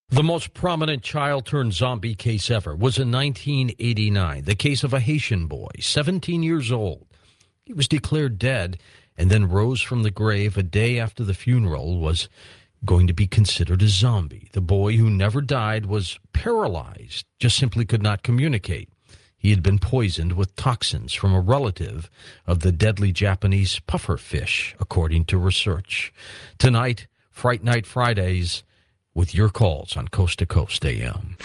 The most prominent child-turned-zombie case ever was in 1989, the case of a Haitian boy, 17 years old. He was declared dead and then rose from the grave a day after the funeral was going to be considered a zombie. The boy, who never died, was paralyzed, just simply could not communicate. He had been poisoned with toxins from a relative of the deadly Japanese puffer fish, according to research. Tonight, Fright Night Fridays, with your calls on Coast to Coast AM.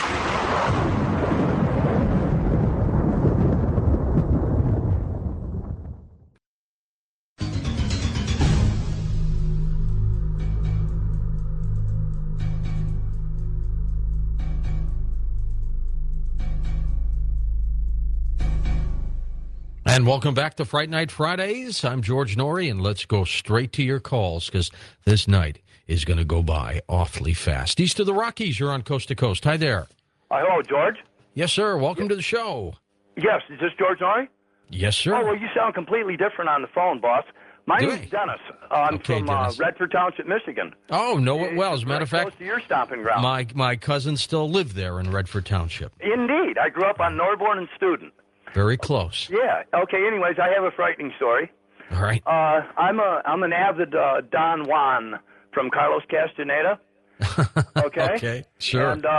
And welcome back to Fright Night Fridays. I'm George Norrie, and let's go straight to your calls because this night is going to go by awfully fast. East of the Rockies, you're on Coast to Coast. Hi there. Hello, George. Yes, sir. Welcome to the show. Yes, is this George Norrie? Yes, sir. Oh, well, you sound completely different on the phone, boss. My name's Dennis. I'm from Dennis. Redford Township, Michigan. Oh, know it well. As a matter of fact, close to your stomping ground. my cousins still live there in Redford Township. Indeed. I grew up on Norborn and Student. Very close. Yeah. Okay, anyways, I have a frightening story. All right. I'm an avid Don Juan from Carlos Castaneda. Okay? Okay, sure. And,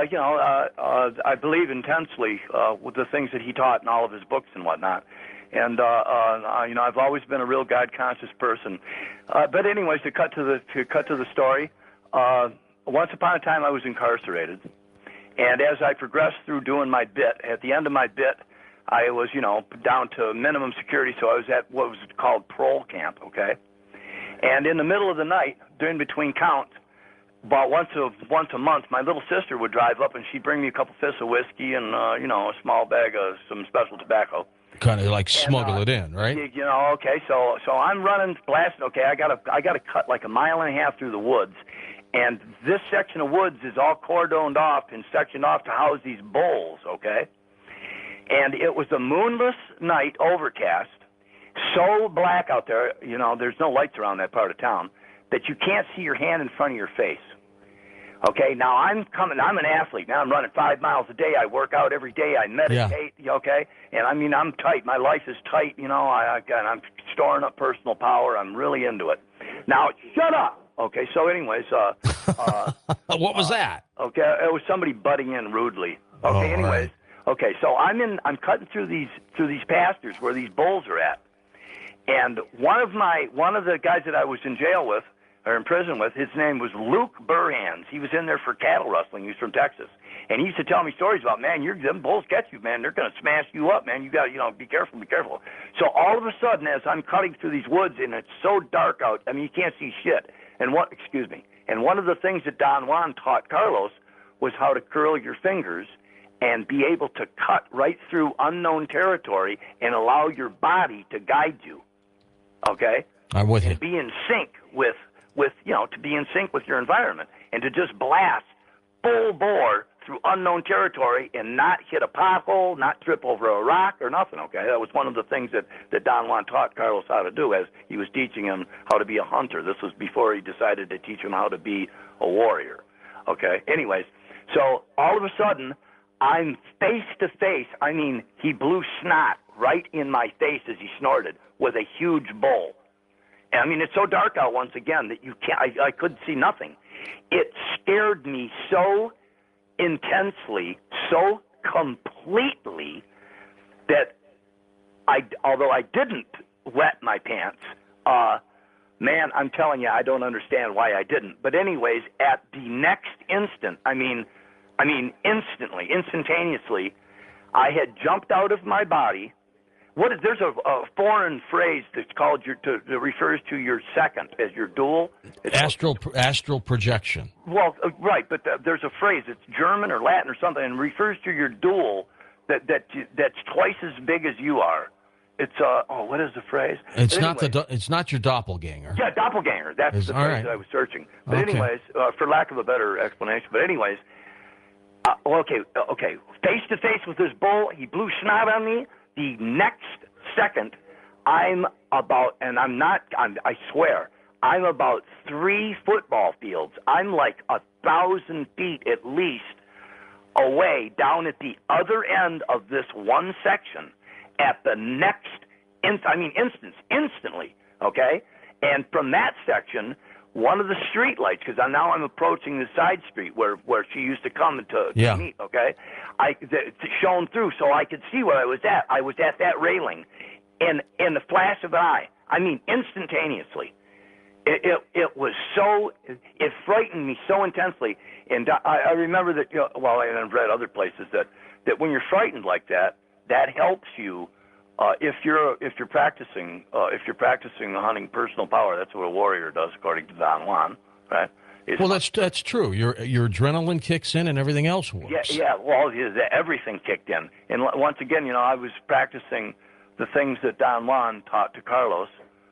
I believe intensely with the things that he taught in all of his books and whatnot. And, I've always been a real God-conscious person. But anyways, to cut to the story, once upon a time I was incarcerated. And as I progressed through doing my bit, at the end of my bit, I was, down to minimum security, so I was at what was called parole camp, okay? And in the middle of the night, during between counts, about once a month, my little sister would drive up and she'd bring me a couple fists of whiskey and, a small bag of some special tobacco. Kind of like smuggle it in, right? Okay, so I'm running, blasting, okay, I gotta cut like a mile and a half through the woods. And this section of woods is all cordoned off and sectioned off to house these bulls, okay? And it was a moonless night, overcast, so black out there, there's no lights around that part of town, that you can't see your hand in front of your face. Okay, now I'm an athlete. Now I'm running 5 miles a day. I work out every day. I meditate, okay? And I'm tight. My life is tight, I'm storing up personal power. I'm really into it. Now, shut up! Okay, so anyways, what was that? Okay, it was somebody butting in rudely. Okay, anyways. Right. Okay, so I'm cutting through these pastures where these bulls are at. And one of the guys that I was in jail with, or in prison with, his name was Luke Burhans. He was in there for cattle rustling. He was from Texas. And he used to tell me stories about, man, them bulls get you, man. They're going to smash you up, man. You got to, be careful. So all of a sudden, as I'm cutting through these woods, and it's so dark out, you can't see shit. And one of the things that Don Juan taught Carlos was how to curl your fingers and be able to cut right through unknown territory and allow your body to guide you. Okay? I'm with you. And be in sync with to be in sync with your environment and to just blast full bore through unknown territory and not hit a pothole, not trip over a rock or nothing, okay? That was one of the things that Don Juan taught Carlos how to do as he was teaching him how to be a hunter. This was before he decided to teach him how to be a warrior, okay? Anyways, so all of a sudden, I'm face to face. He blew snot right in my face as he snorted with a huge bull. And it's so dark out once again that I couldn't see nothing. It scared me so intensely, so completely that although I didn't wet my pants, man, I'm telling you, I don't understand why I didn't. But anyways, at the next instant, instantaneously, I had jumped out of my body. There's a foreign phrase that's called that refers to your second as your dual. Astral projection. Well, right, but there's a phrase. It's German or Latin or something, and refers to your dual that's twice as big as you are. It's what is the phrase? It's not your doppelganger. Yeah, doppelganger. That's the phrase that I was searching. But anyways, for lack of a better explanation. But anyways, okay. Face to face with this bull, he blew snot on me. The next second, I swear, I'm about 3 football fields. I'm like 1,000 feet at least away down at the other end of this one section at the next instantly, okay? And from that section, one of the street lights, because now I'm approaching the side street where she used to come to meet, okay? It's shone through so I could see where I was at. I was at that railing. And in the flash of an eye, I mean instantaneously, it was so, it frightened me so intensely. And I remember that, I've read other places that when you're frightened like that, that helps you. If you're practicing hunting personal power, that's what a warrior does, according to Don Juan, right? That's true. Your adrenaline kicks in and everything else works. Yeah. Well, everything kicked in, and once again, I was practicing the things that Don Juan taught to Carlos.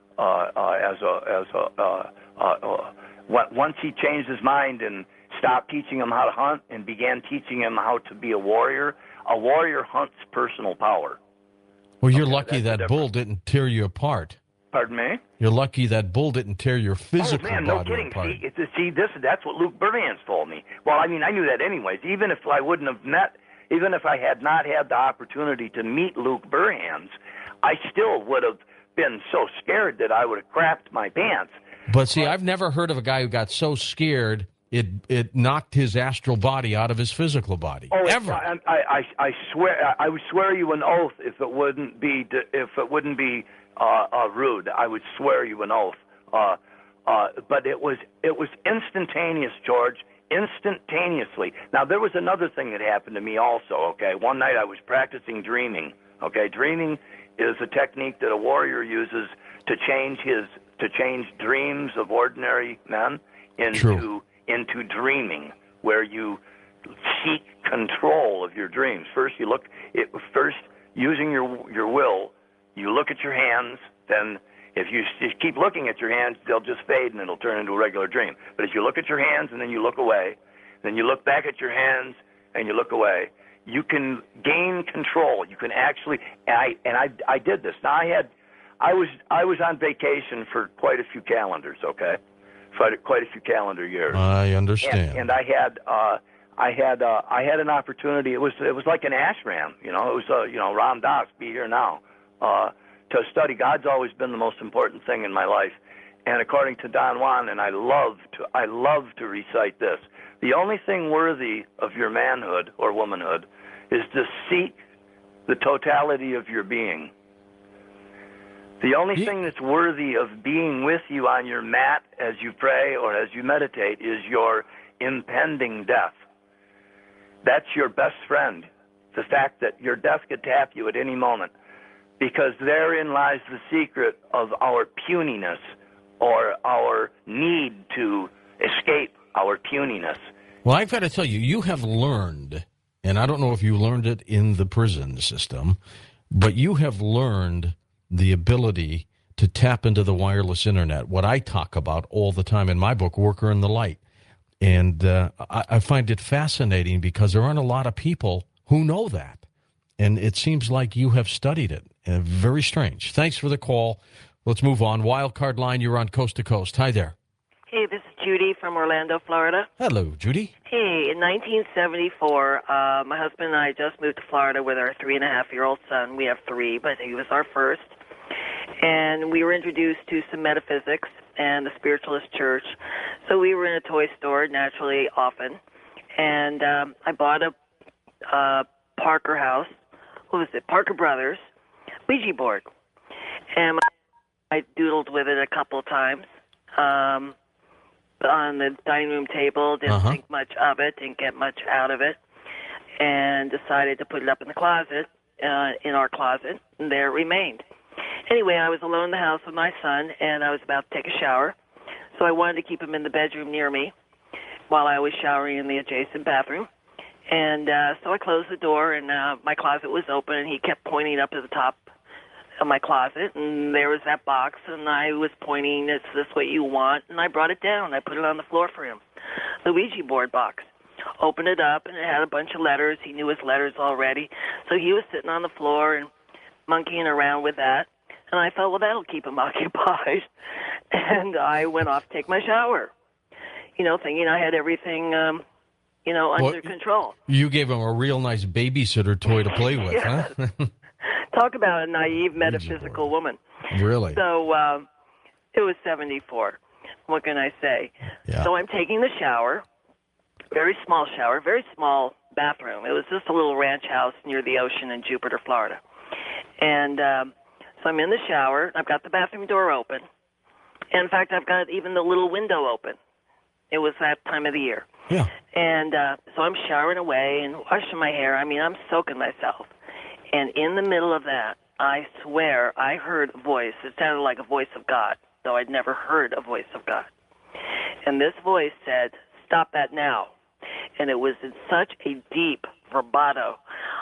Once he changed his mind and stopped teaching him how to hunt and began teaching him how to be a warrior hunts personal power. Well, you're lucky that bull didn't tear you apart. Pardon me? You're lucky that bull didn't tear your physical body apart. No kidding. That's what Luke Burhans told me. Well, I mean, I knew that anyways. Even if I had not had the opportunity to meet Luke Burhans, I still would have been so scared that I would have crapped my pants. But see, I've never heard of a guy who got so scared it knocked his astral body out of his physical body. Oh, ever? I swear, I would swear you an oath if it wouldn't be rude. I would swear you an oath. But it was instantaneous, George, instantaneously. Now there was another thing that happened to me also. Okay, one night I was practicing dreaming. Okay, dreaming is a technique that a warrior uses to change dreams of ordinary men into dreaming, where you seek control of your dreams. First, using your will, you look at your hands. Then, if you keep looking at your hands, they'll just fade and it'll turn into a regular dream. But if you look at your hands and then you look away, then you look back at your hands and you look away, you can gain control. You can actually, I did this. Now I was on vacation for quite a few calendars. Okay. Quite a few calendar years. I understand. And I had an opportunity. It was like an ashram, It was Ram Dass, be here now, to study. God's always been the most important thing in my life, and according to Don Juan, and I love to recite this. The only thing worthy of your manhood or womanhood is to seek the totality of your being. The only thing that's worthy of being with you on your mat as you pray or as you meditate is your impending death. That's your best friend, the fact that your death could tap you at any moment, because therein lies the secret of our puniness or our need to escape our puniness. Well, I've got to tell you, you have learned, and I don't know if you learned it in the prison system, but you have learned the ability to tap into the wireless internet, what I talk about all the time in my book, Worker in the Light. And I find it fascinating because there aren't a lot of people who know that. And it seems like you have studied it. Very strange. Thanks for the call. Let's move on. Wildcard line, you're on Coast to Coast. Hi there. Hey, this is Judy from Orlando, Florida. Hello, Judy. Hey, in 1974, my husband and I just moved to Florida with our 3.5-year-old son. We have 3, but he was our first. And we were introduced to some metaphysics and the Spiritualist Church. So we were in a toy store, naturally, often. And I bought a Parker House. What was it? Parker Brothers Ouija board. And I doodled with it a couple of times. On the dining room table, didn't think much of it, didn't get much out of it, and decided to put it up in the closet, in our closet, and there it remained. Anyway, I was alone in the house with my son, and I was about to take a shower, so I wanted to keep him in the bedroom near me while I was showering in the adjacent bathroom. And so I closed the door, and my closet was open, and he kept pointing up to the top of my closet, and there was that box, and I was pointing, is this what you want? And I brought it down. I put it on the floor for him. The Ouija board box. Opened it up, and it had a bunch of letters. He knew his letters already. So he was sitting on the floor and monkeying around with that. And I thought, well, that'll keep him occupied. And I went off to take my shower, thinking I had everything, under control. You gave him a real nice babysitter toy to play with, Yes. huh? Talk about a naive metaphysical woman. Really? So it was 74. What can I say? Yeah. So I'm taking the shower, very small bathroom. It was just a little ranch house near the ocean in Jupiter, Florida. And so I'm in the shower. I've got the bathroom door open. And in fact, I've got even the little window open. It was that time of the year. Yeah. And so I'm showering away and washing my hair. I mean, I'm soaking myself. And in the middle of that, I swear I heard a voice. It sounded like a voice of God, though I'd never heard a voice of God. And this voice said, "Stop that now." And it was in such a deep vibrato.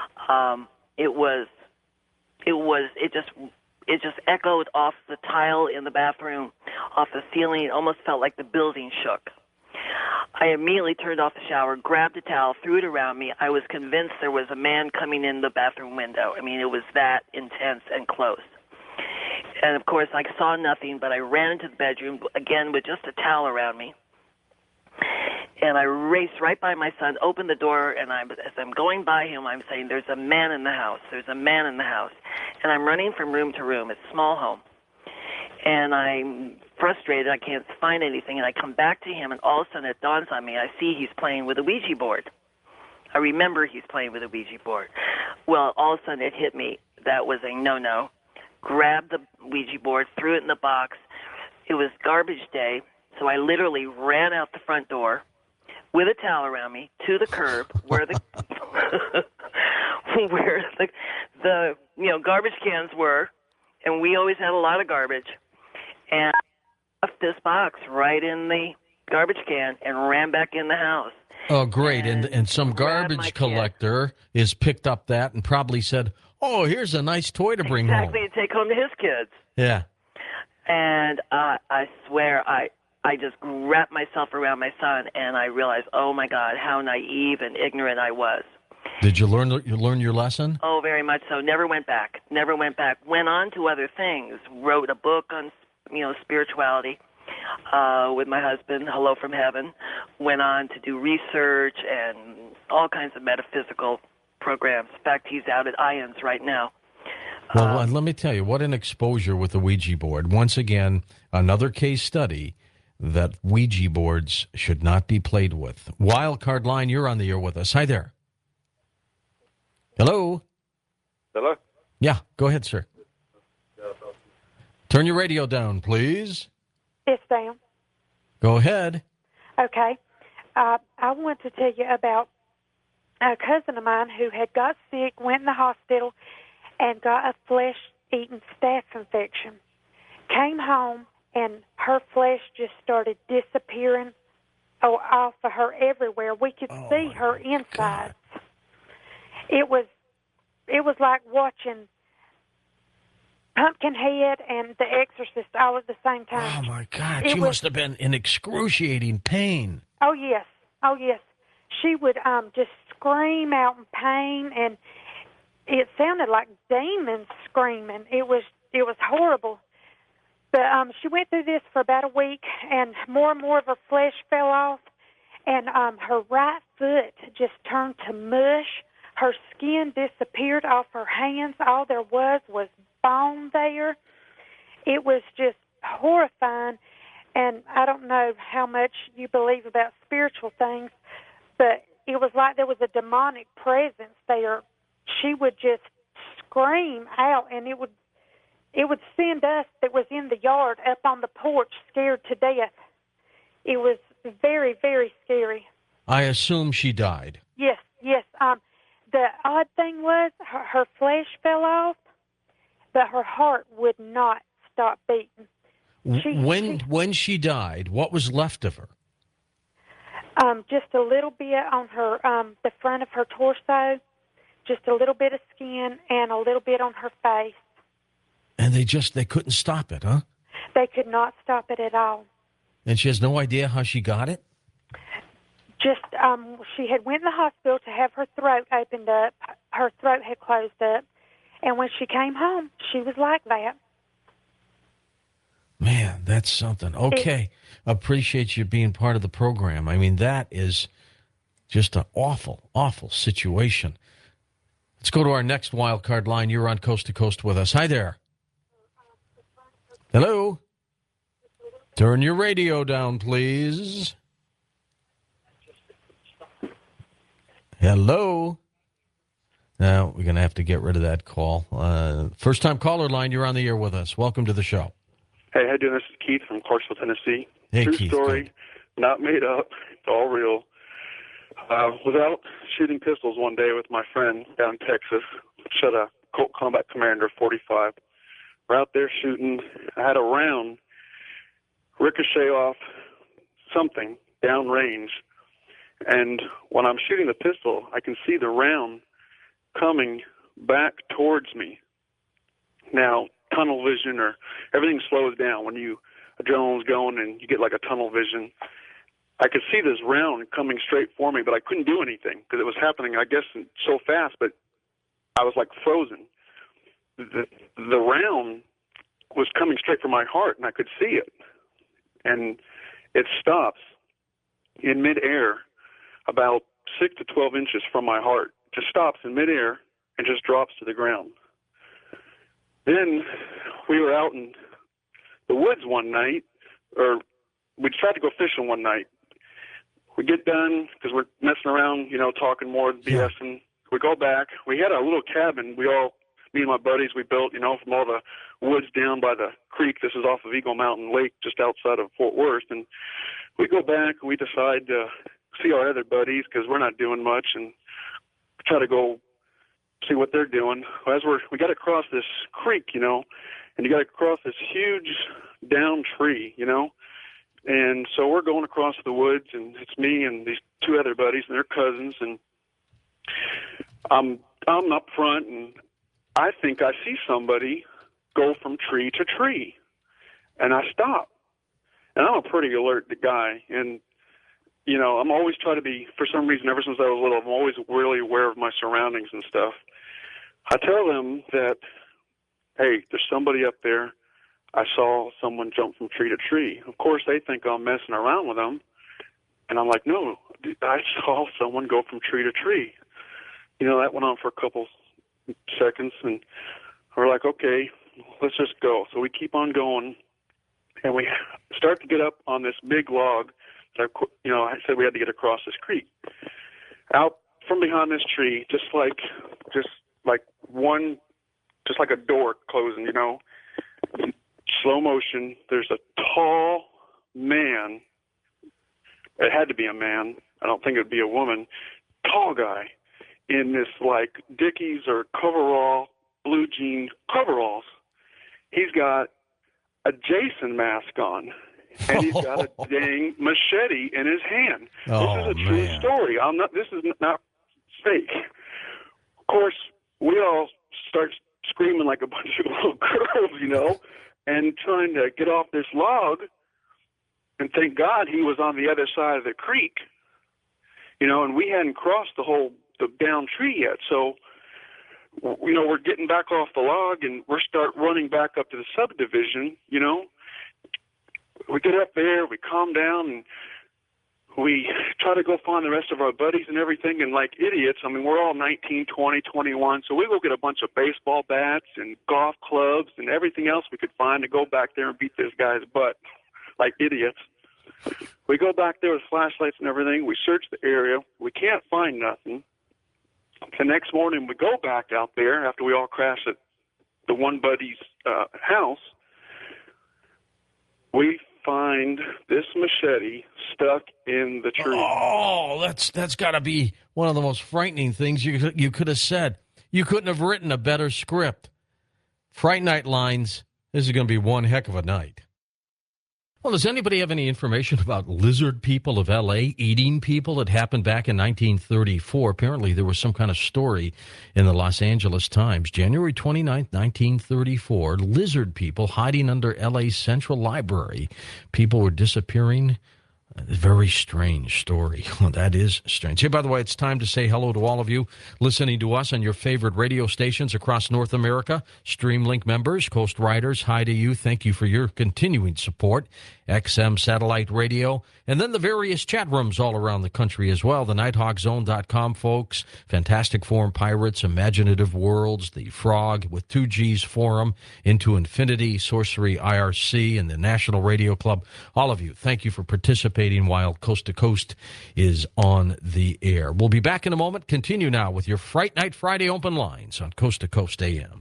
It just echoed off the tile in the bathroom, off the ceiling. It almost felt like the building shook. I immediately turned off the shower, grabbed a towel, threw it around me. I was convinced there was a man coming in the bathroom window. I mean, it was that intense and close. And, of course, I saw nothing, but I ran into the bedroom, again, with just a towel around me. And I raced right by my son, opened the door, and as I'm going by him, I'm saying, "There's a man in the house. There's a man in the house." And I'm running from room to room. It's a small home. And I'm frustrated. I can't find anything. And I come back to him, and all of a sudden it dawns on me. I see he's playing with a Ouija board. I remember he's playing with a Ouija board. Well, all of a sudden it hit me. That was a no-no. Grabbed the Ouija board, threw it in the box. It was garbage day, so I literally ran out the front door with a towel around me to the curb where the garbage cans were, and we always had a lot of garbage. And I left this box right in the garbage can and ran back in the house. Oh, great. And some garbage collector has picked up that and probably said, "Oh, here's a nice toy to bring home." Exactly, to take home to his kids. Yeah. And I swear I just wrapped myself around my son, and I realized, oh, my God, how naive and ignorant I was. Did you learn your lesson? Oh, very much so. Never went back. Went on to other things. Wrote a book on, spirituality with my husband, Hello from Heaven. Went on to do research and all kinds of metaphysical programs. In fact, he's out at IONS right now. Well, let me tell you, what an exposure with the Ouija board. Once again, another case study that Ouija boards should not be played with. Wildcard line, you're on the air with us. Hi there. Hello? Hello? Yeah, go ahead, sir. Turn your radio down, please. It's down. Go ahead. Okay. I want to tell you about a cousin of mine who had got sick, went in the hospital, and got a flesh-eating staph infection. Came home, and her flesh just started disappearing off of her everywhere. We could see her insides. It was like watching Pumpkinhead and The Exorcist all at the same time. Oh, my God. She must have been in excruciating pain. Oh, yes. She would just scream out in pain, and it sounded like demons screaming. It was horrible. But she went through this for about a week, and more of her flesh fell off, and her right foot just turned to mush. Her skin disappeared off her hands. All there was bone there. It was just horrifying, and I don't know how much you believe about spiritual things, but it was like there was a demonic presence there. She would just scream out, and it would send us that was in the yard up on the porch scared to death. It was very, very scary. I assume she died. Yes. The odd thing was her flesh fell off, but her heart would not stop beating. When she died, what was left of her? Just a little bit on her, the front of her torso, just a little bit of skin, and a little bit on her face. And they couldn't stop it, huh? They could not stop it at all. And she has no idea how she got it? Just, she had went in the hospital to have her throat opened up. Her throat had closed up. And when she came home, she was like that. Man, That's something. Okay. Appreciate you being part of the program. I mean, that is just an awful, awful situation. Let's go to our next wild card line. You're on Coast to Coast with us. Hi there. Hello. Turn your radio down, please. Hello. Now, we're going to have to get rid of that call. First-time caller line, you're on the air with us. Welcome to the show. Hey, how you doing? This is Keith from Clarksville, Tennessee. Hey, True Keith, story, good. not made up. It's all real. Was out shooting pistols one day with my friend down in Texas. Shot a Colt Combat Commander 45. We're out there shooting. I had a round ricochet off something downrange. And when I'm shooting the pistol, I can see the round coming back towards me. Now, tunnel vision or everything slows down when adrenaline's going and you get like a tunnel vision. I could see this round coming straight for me, but I couldn't do anything because it was happening, I guess, so fast, but I was like frozen. The round was coming straight for my heart, and I could see it. And it stops in midair about 6 to 12 inches from my heart. Just stops in midair and just drops to the ground. Then we were out in the woods one night, or we tried to go fishing one night. We get done because we're messing around, talking more, BSing. We go back. We had a little cabin. Me and my buddies, we built, from all the woods down by the creek. This is off of Eagle Mountain Lake, just outside of Fort Worth. And we go back and we decide to see our other buddies because we're not doing much and try to go see what they're doing. As we got to cross this creek, and you got to cross this huge down tree, And so we're going across the woods, and it's me and these two other buddies, and they're cousins, and I'm up front, and I think I see somebody go from tree to tree, and I stop. And I'm a pretty alert guy, and I'm always trying to be, for some reason, ever since I was little, I'm always really aware of my surroundings and stuff. I tell them that, hey, there's somebody up there. I saw someone jump from tree to tree. Of course, they think I'm messing around with them. And I'm like, no, I saw someone go from tree to tree. That went on for a couple seconds. And we're like, okay, let's just go. So we keep on going. And we start to get up on this big log that, I said we had to get across this creek. Out from behind this tree, just like a door closing, slow motion, there's a tall man. It had to be a man. I don't think it would be a woman. Tall guy in this like Dickies or coverall, blue jean coveralls. He's got a Jason mask on, and he's got a dang machete in his hand. This is a true story. This is not fake. Of course, we all start screaming like a bunch of little girls, and trying to get off this log, and thank God he was on the other side of the creek, and we hadn't crossed the down tree yet. So, we're getting back off the log, and we start running back up to the subdivision, We get up there, we calm down, and we try to go find the rest of our buddies and everything, and like idiots, we're all 19, 20, 21, so we go get a bunch of baseball bats and golf clubs and everything else we could find to go back there and beat this guy's butt like idiots. We go back there with flashlights and everything. We search the area. We can't find nothing. The next morning, we go back out there after we all crash at the one buddy's house. We find this machete stuck in the tree. Oh, that's got to be one of the most frightening things you could have said. You couldn't have written a better script. Fright Night lines. This is going to be one heck of a night. Well, does anybody have any information about lizard people of L.A. eating people? It happened back in 1934. Apparently, there was some kind of story in the Los Angeles Times. January 29th, 1934, lizard people hiding under L.A.'s Central Library. People were disappearing Very strange story. Well, that is strange. Hey, by the way, it's time to say hello to all of you listening to us on your favorite radio stations across North America. Streamlink members, Coast Riders, hi to you. Thank you for your continuing support. XM Satellite Radio, and then the various chat rooms all around the country as well. The NighthawkZone.com folks, Fantastic Forum Pirates, Imaginative Worlds, the Frog with 2G's Forum, Into Infinity, Sorcery IRC, and the National Radio Club. All of you, thank you for participating while Coast to Coast is on the air. We'll be back in a moment. Continue now with your Fright Night Friday open lines on Coast to Coast AM.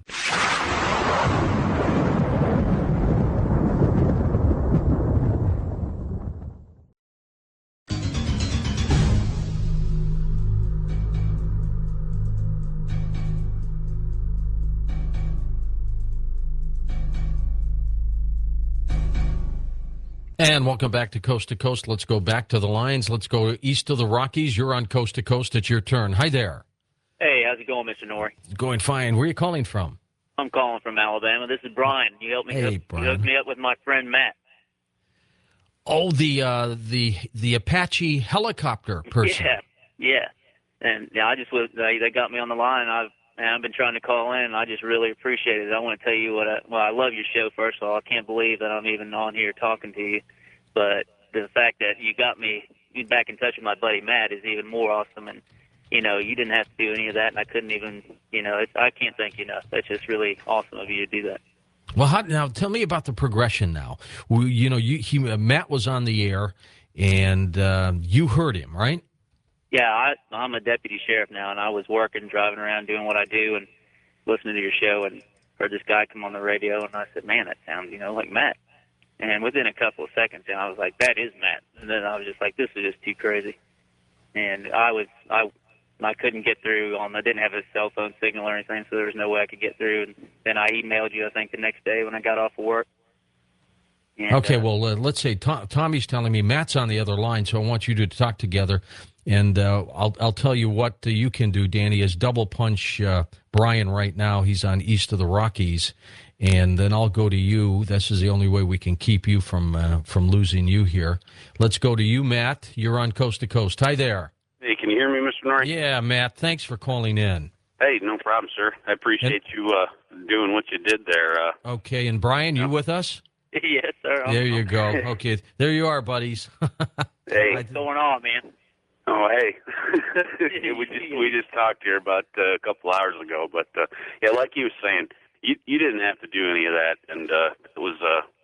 And welcome back to Coast to Coast. Let's go back to the lines. Let's go east of the Rockies. You're on Coast to Coast. It's your turn. Hi there. Hey, how's it going, Mr. Norrie? Going fine. Where are you calling from? I'm calling from Alabama. This is Brian. You helped me. Hey, Brian. You hooked me up with my friend Matt. Oh, the Apache helicopter person. Yeah. And yeah, I just was. They got me on the line. I've been trying to call in. I just really appreciate it. I want to tell you I love your show. First of all, I can't believe that I'm even on here talking to you. But the fact that you got me back in touch with my buddy Matt is even more awesome. And you didn't have to do any of that, and I couldn't even. I can't thank you enough. That's just really awesome of you to do that. Well, now tell me about the progression. Now, Matt was on the air, and you heard him, right? Yeah, I'm a deputy sheriff now, and I was working, driving around, doing what I do, and listening to your show, and heard this guy come on the radio, and I said, man, that sounds, like Matt. And within a couple of seconds, I was like, that is Matt. And then I was just like, this is just too crazy. And I couldn't get through. I didn't have a cell phone signal or anything, so there was no way I could get through. And then I emailed you, I think, the next day when I got off of work. And, okay, well, let's say Tommy's telling me Matt's on the other line, so I want you to talk together. And I'll tell you what you can do, Danny, is double punch Brian right now. He's on east of the Rockies. And then I'll go to you. This is the only way we can keep you from losing you here. Let's go to you, Matt. You're on Coast to Coast. Hi there. Hey, can you hear me, Mr. Norrie? Yeah, Matt. Thanks for calling in. Hey, no problem, sir. I appreciate you doing what you did there. Okay, and Brian, you with us? Yes, sir. There you go. Okay, there you are, buddies. Hey, what's going on, man? Oh, hey. we just talked here about a couple hours ago, but yeah, like you were saying, you didn't have to do any of that, and that was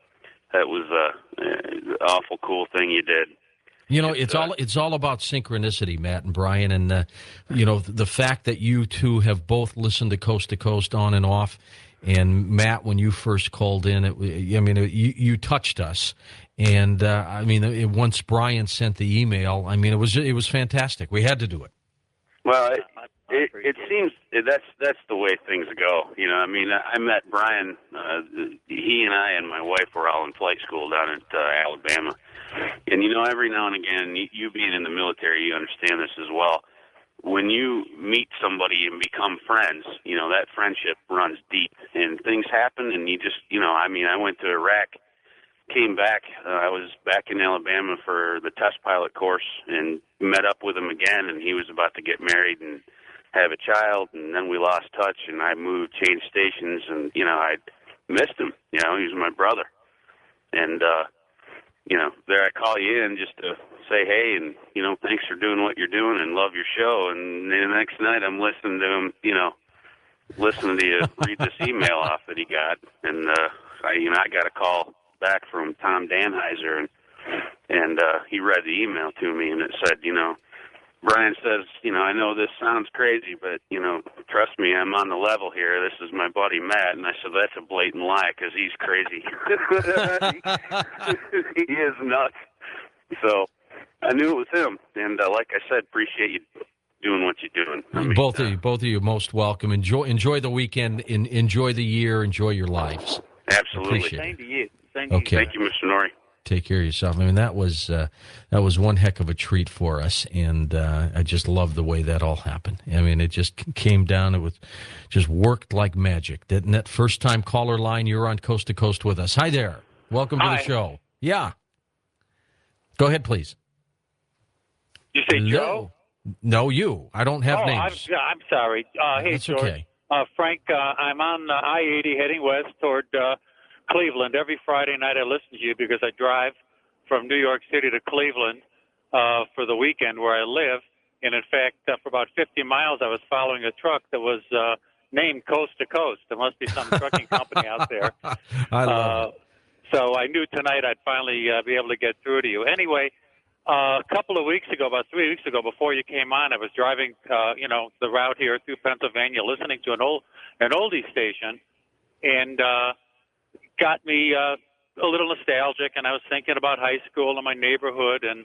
an awful cool thing you did. It's all about synchronicity, Matt and Brian, and the fact that you two have both listened to Coast on and off. And Matt, when you first called in, you touched us, and once Brian sent the email, it was fantastic. We had to do it. Well, it seems that's the way things go. I met Brian. He and I and my wife were all in flight school down at Alabama, and every now and again, you being in the military, you understand this as well. When you meet somebody and become friends, that friendship runs deep, and things happen, and you just, I went to Iraq, came back, I was back in Alabama for the test pilot course, and met up with him again, and he was about to get married and have a child, and then we lost touch, and I moved, changed stations, and, I missed him, he was my brother, and, there I call you in just to say, hey, and, thanks for doing what you're doing and love your show. And the next night I'm listening to him, listening to you read this email off that he got. And, I got a call back from Tom Danheiser, and he read the email to me, and it said, Brian says, I know this sounds crazy, but, trust me, I'm on the level here. This is my buddy Matt. And I said, that's a blatant lie because he's crazy. He is nuts. So I knew it was him. And like I said, appreciate you doing what you're doing. Both of you most welcome. Enjoy the weekend. Enjoy the year. Enjoy your lives. Absolutely. Same to you. Okay. Thank you, Mr. Norrie. Take care of yourself. That was one heck of a treat for us, and I just love the way that all happened. It just came down. It was just worked like magic. That first-time caller line, you're on Coast to Coast with us. Hi there. Welcome to the show. Yeah. Go ahead, please. You say Hello. Joe? No, you. I don't have names. I'm sorry. Hey, That's George. okay. Frank, I'm on I-80 heading west toward Cleveland. Every Friday night I listen to you because I drive from New York City to Cleveland for the weekend where I live. And, in fact, for about 50 miles I was following a truck that was named Coast to Coast. There must be some trucking company out there. I love it. So I knew tonight I'd finally be able to get through to you. Anyway, a couple of weeks ago, about 3 weeks ago, before you came on, I was driving, the route here through Pennsylvania, listening to an oldie station, and got me a little nostalgic. And I was thinking about high school and my neighborhood, and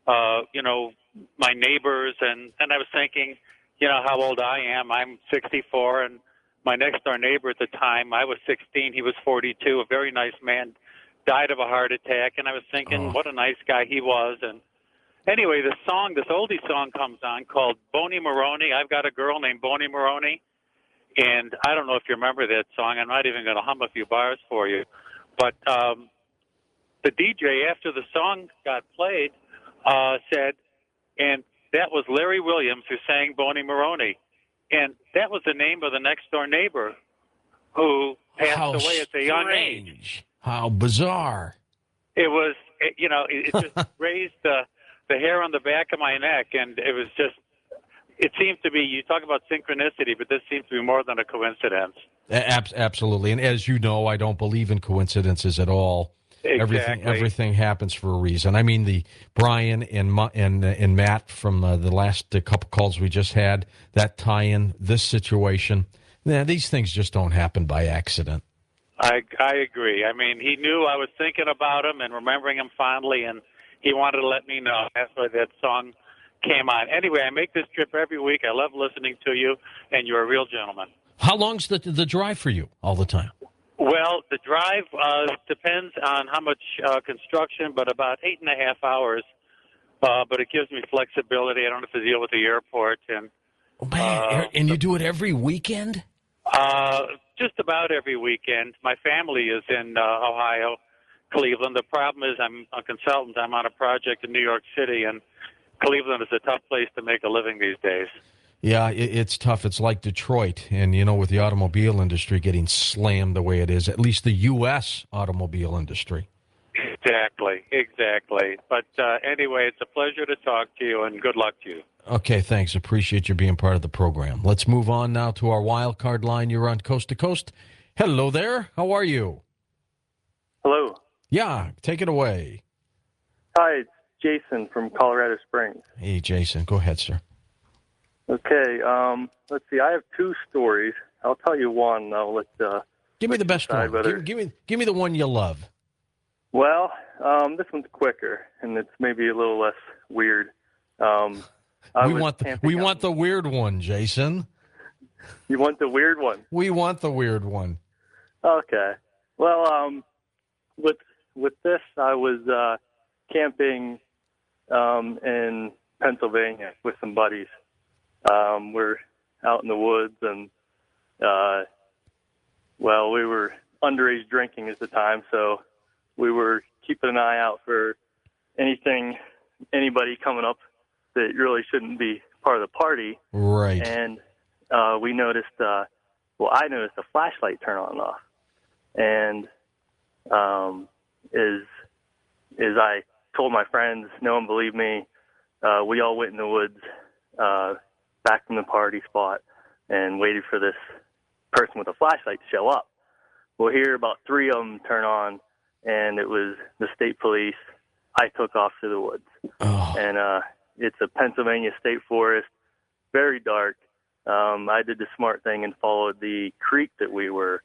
my neighbors, and I was thinking, how old I am. I'm 64, and my next door neighbor at the time, I was 16, he was 42, a very nice man, died of a heart attack, and I was thinking, what a nice guy he was. And anyway, this oldie song comes on called Boney Maroney. I've got a girl named Boney Maroney, and I don't know if you remember that song. I'm not even going to hum a few bars for you, but the DJ, after the song got played, said, and that was Larry Williams who sang Boney Maroney, and that was the name of the next door neighbor who passed away at a young age. How bizarre. It was, it just raised the hair on the back of my neck, and it seems to be, you talk about synchronicity, but this seems to be more than a coincidence. Absolutely. And as you know, I don't believe in coincidences at all. Exactly. Everything happens for a reason. I mean, the Brian and Matt from the last couple calls we just had, that tie-in, this situation, these things just don't happen by accident. I agree. I mean, he knew I was thinking about him and remembering him fondly, and he wanted to let me know. That's why that song came on. Anyway, I make this trip every week. I love listening to you, and you're a real gentleman. How long's the drive for you all the time? Well, the drive depends on how much construction, but about 8.5 hours. But it gives me flexibility. I don't have to deal with the airport. And and you do it every weekend? Just about every weekend. My family is in Ohio, Cleveland. The problem is I'm a consultant. I'm on a project in New York City, and Cleveland is a tough place to make a living these days. Yeah, it's tough. It's like Detroit. And, with the automobile industry getting slammed the way it is, at least the U.S. automobile industry. Exactly. But anyway, it's a pleasure to talk to you, and good luck to you. Okay, thanks. Appreciate you being part of the program. Let's move on now to our wild card line. You're on Coast to Coast. Hello there. How are you? Hello. Yeah, take it away. Hi, it's Jason from Colorado Springs. Hey, Jason. Go ahead, sir. Okay, let's see. I have two stories. I'll tell you one. I'll let give me the best one. Give me the one you love. Well, this one's quicker, and it's maybe a little less weird. We want the weird one, Jason. You want the weird one? We want the weird one. Okay. Well, with this, I was camping in Pennsylvania with some buddies. We're out in the woods, and we were underage drinking at the time, so we were keeping an eye out for anybody coming up that really shouldn't be part of the party. Right. And we noticed, I noticed a flashlight turn on and off. And as I told my friends, no one believed me, we all went in the woods back from the party spot and waited for this person with a flashlight to show up. Well, here about three of them turn on, and it was the state police. I took off to the woods. Oh. And it's a Pennsylvania state forest, very dark. I did the smart thing and followed the creek that we were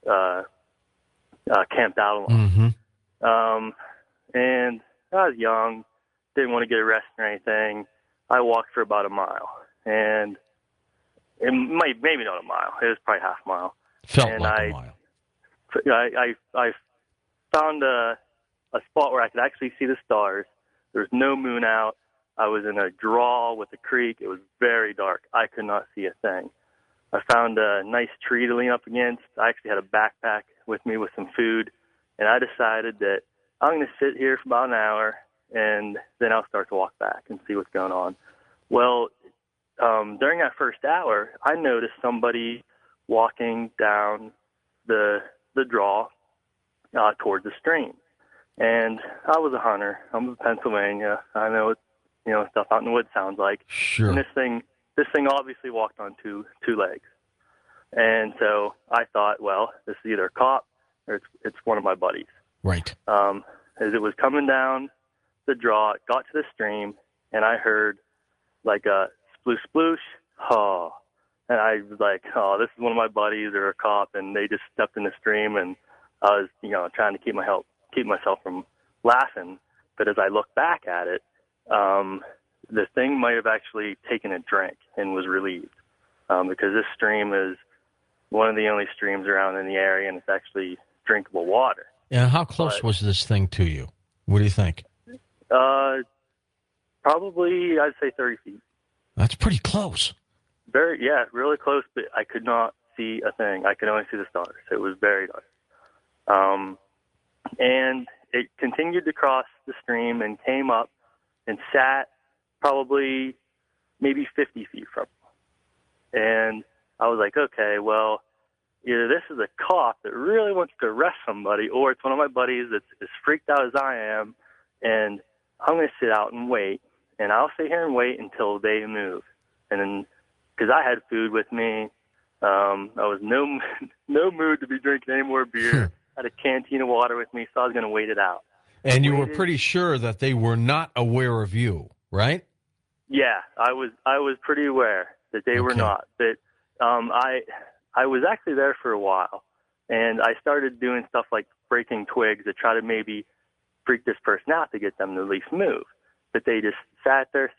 camped out along. Mm-hmm. And I was young, didn't want to get arrested or anything. I walked for about a mile, and maybe not a mile. It was probably half a mile. Felt and like a mile. I found a spot where I could actually see the stars. There was no moon out. I was in a draw with the creek. It was very dark. I could not see a thing. I found a nice tree to lean up against. I actually had a backpack with me with some food, and I decided that I'm going to sit here for about an hour and then I'll start to walk back and see what's going on. Well, during that first hour, I noticed somebody walking down the draw towards the stream. And I was a hunter. I'm from Pennsylvania. I know what stuff out in the woods sounds like. Sure. And this thing obviously walked on two legs. And so I thought, well, this is either a cop or it's one of my buddies. Right. As it was coming down the draw, it got to the stream, and I heard like a sploosh, sploosh, oh. And I was like, oh, this is one of my buddies or a cop, and they just stepped in the stream, and I was, trying to keep myself from laughing. But as I look back at it, the thing might have actually taken a drink and was relieved, because this stream is one of the only streams around in the area, and it's actually drinkable water. And how close was this thing to you? What do you think? Probably, I'd say 30 feet. That's pretty close. Really close, but I could not see a thing. I could only see the stars. It was very dark. And it continued to cross the stream and came up and sat probably maybe 50 feet from me. And I was like, okay, well, either this is a cop that really wants to arrest somebody, or it's one of my buddies that's as freaked out as I am, and I'm going to sit out and wait, and I'll sit here and wait until they move. And then, because I had food with me, I was no mood to be drinking any more beer. I had a canteen of water with me, so I was going to wait it out. And you were pretty sure that they were not aware of you, right? Yeah, I was pretty aware that they were not. But I was actually there for a while, and I started doing stuff like breaking twigs to try to maybe freak this person out to get them to at least move. But they just sat there,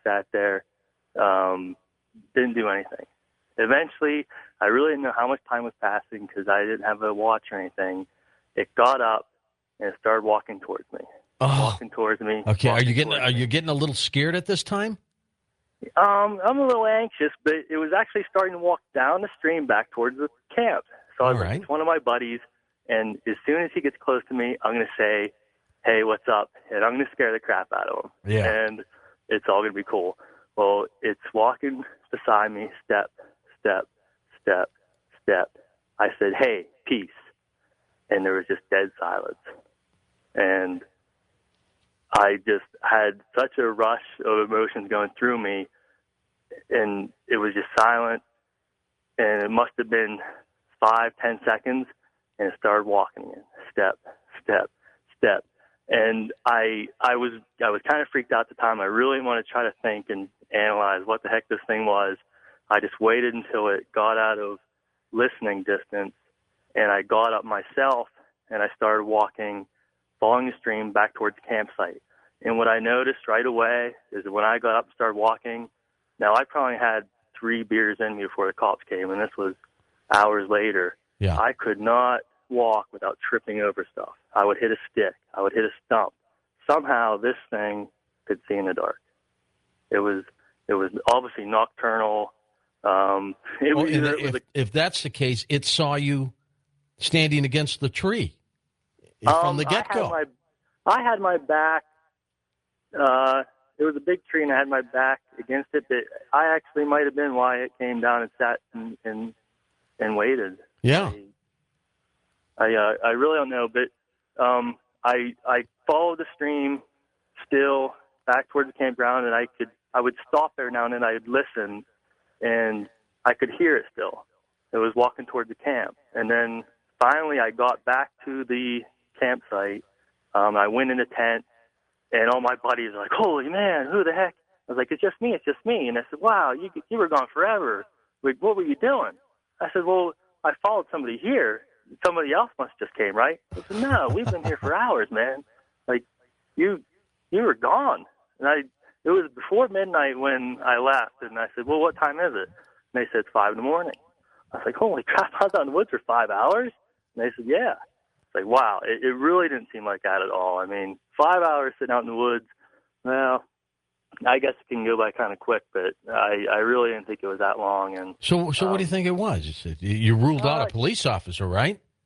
didn't do anything. Eventually, I really didn't know how much time was passing because I didn't have a watch or anything. It got up and it started walking towards me. Walking towards me. Okay, are you getting a little scared at this time? I'm a little anxious, but it was actually starting to walk down the stream back towards the camp. So I was like, it's one of my buddies, and as soon as he gets close to me, I'm going to say, hey, what's up? And I'm going to scare the crap out of him. Yeah. And it's all going to be cool. Well, it's walking beside me, step, step, step, step. I said, hey, peace. And there was just dead silence. And I just had such a rush of emotions going through me, and it was just silent, and it must have been 5-10 seconds, and it started walking again, step, step, step. And I was kind of freaked out at the time. I really didn't want to try to think and analyze what the heck this thing was. I just waited until it got out of listening distance, and I got up myself, and I started walking, following the stream back towards the campsite. And what I noticed right away is that when I got up and started walking, now I probably had 3 beers in me before the cops came, and this was hours later. Yeah. I could not walk without tripping over stuff. I would hit a stick. I would hit a stump. Somehow this thing could see in the dark. It was obviously nocturnal. If that's the case, it saw you standing against the tree from the get-go. I had my back. It was a big tree, and I had my back against it. But I actually might have been why it came down and sat and waited. Yeah. I really don't know, but I followed the stream still back towards the campground, and I would stop there now and then. I'd listen, and I could hear it still. It was walking toward the camp, and then finally I got back to the campsite. I went in the tent, and all my buddies are like, "Holy man, who the heck?" I was like, "It's just me, it's just me." And I said, "Wow, you were gone forever. Like, what were you doing?" I said, "Well, I followed somebody here. Somebody else must just came, right?" I said, "No, we've been here for hours, man. Like, you were gone." And it was before midnight when I left, and I said, "Well, what time is it?" And they said 5 in the morning. I was like, "Holy crap, I was out in the woods for 5 hours?" And they said, "Yeah." It's like, wow, it really didn't seem like that at all. I mean, 5 hours sitting out in the woods, well, I guess it can go by kind of quick, but I really didn't think it was that long. And So what do you think it was? You ruled out a police officer, right?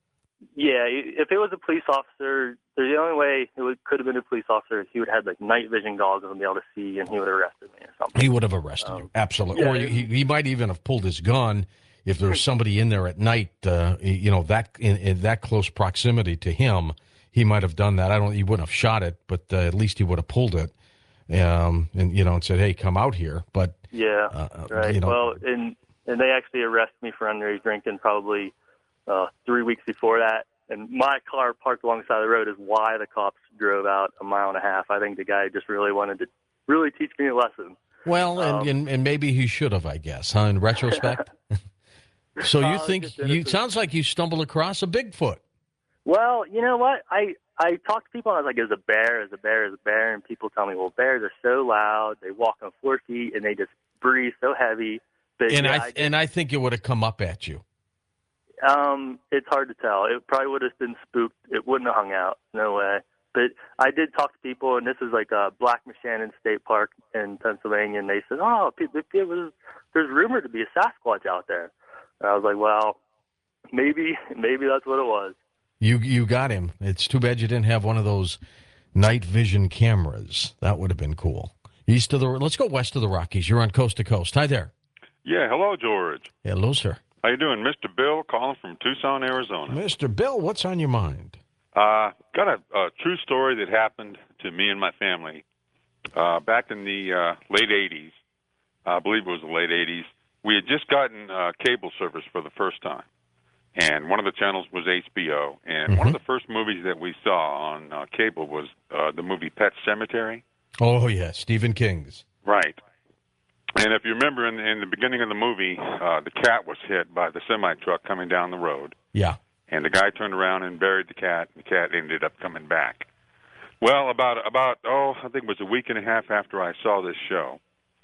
Yeah, if it was a police officer, there's the only way could have been a police officer if he would have like night vision goggles and be able to see, and he would have arrested me or something. He would have arrested you, absolutely. Yeah, or he might even have pulled his gun if there was somebody in there at night. That in that close proximity to him, he might have done that. He wouldn't have shot it, but at least he would have pulled it, and said, "Hey, come out here." But right. Well, and they actually arrested me for underage drinking probably 3 weeks before that. And my car parked alongside the road is why the cops drove out a mile and a half. I think the guy just really wanted to really teach me a lesson. Well, and maybe he should have, I guess, huh, in retrospect? So you think sounds like you stumbled across a Bigfoot. Well, you know what? I talk to people and I was like, is a bear, is a bear, is a bear? And people tell me, well, bears are so loud. They walk on 4 feet and they just breathe so heavy. But I think it would have come up at you. It's hard to tell. It probably would have been spooked. It wouldn't have hung out. No way. But I did talk to people, and this is like Black Shannon State Park in Pennsylvania, and they said, there's rumored to be a Sasquatch out there. And I was like, well, maybe that's what it was. You got him. It's too bad you didn't have one of those night vision cameras. That would have been cool. Let's go west of the Rockies. You're on Coast to Coast. Hi there. Yeah, hello, George. Hello, sir. How you doing? Mr. Bill calling from Tucson, Arizona. Mr. Bill, what's on your mind? Got a true story that happened to me and my family back in the late 80s. I believe it was the late 80s. We had just gotten cable service for the first time, and one of the channels was HBO. And one of the first movies that we saw on cable was the movie Pet Sematary. Oh, yeah, Stephen King's. Right. And if you remember in the beginning of the movie, the cat was hit by the semi-truck coming down the road. Yeah. And the guy turned around and buried the cat, and the cat ended up coming back. Well, about I think it was a week and a half after I saw this show,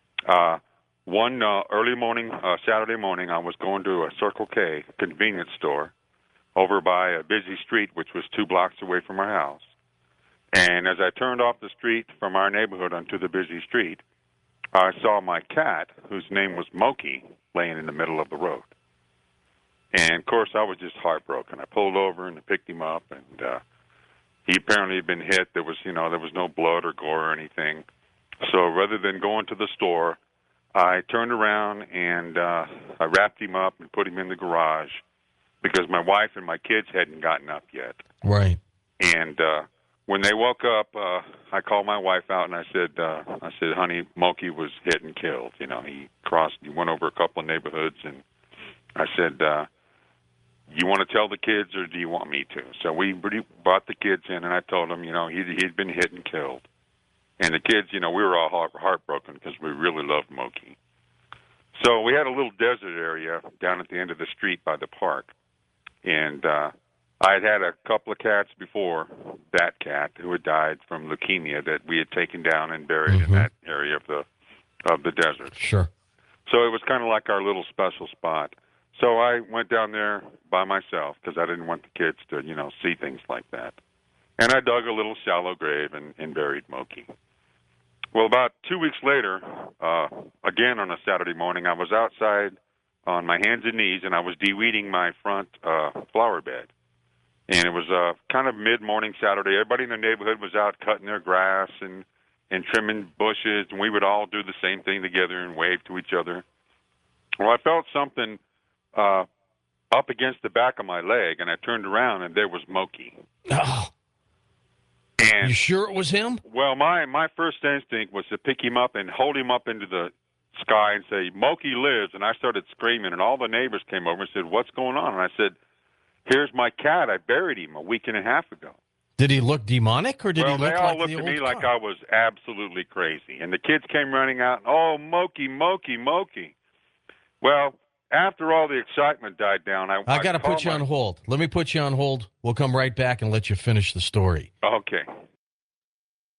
one early morning, Saturday morning, I was going to a Circle K convenience store over by a busy street, which was 2 blocks away from our house. And as I turned off the street from our neighborhood onto the busy street, I saw my cat, whose name was Moki, laying in the middle of the road. And, of course, I was just heartbroken. I pulled over and picked him up, and he apparently had been hit. There was no blood or gore or anything. So rather than going to the store, I turned around and I wrapped him up and put him in the garage because my wife and my kids hadn't gotten up yet. Right. And when they woke up, I called my wife out and I said, honey, Moki was hit and killed. He went over a couple of neighborhoods, and I said, you want to tell the kids or do you want me to? So we brought the kids in, and I told them, he'd been hit and killed. And the kids, we were all heartbroken because we really loved Moki. So we had a little desert area down at the end of the street by the park. And I had a couple of cats before that cat who had died from leukemia that we had taken down and buried in that area of the desert. Sure. So it was kind of like our little special spot. So I went down there by myself because I didn't want the kids to, see things like that. And I dug a little shallow grave and buried Moki. Well, about 2 weeks later, again on a Saturday morning, I was outside on my hands and knees, and I was de-weeding my front flower bed. And it was kind of mid-morning Saturday. Everybody in the neighborhood was out cutting their grass and trimming bushes, and we would all do the same thing together and wave to each other. Well, I felt something up against the back of my leg, and I turned around, and there was Moki. Oh. And you sure it was him? Well, my first instinct was to pick him up and hold him up into the sky and say, Moki lives. And I started screaming, and all the neighbors came over and said, what's going on? And I said, here's my cat. I buried him a week and a half ago. Did he look demonic, or did he look like the old Well, they all looked at me like I was absolutely crazy. And the kids came running out, oh, Moki, Moki, Moki. Well, after all the excitement died down, I got to put you on hold. Let me put you on hold. We'll come right back and let you finish the story. Okay.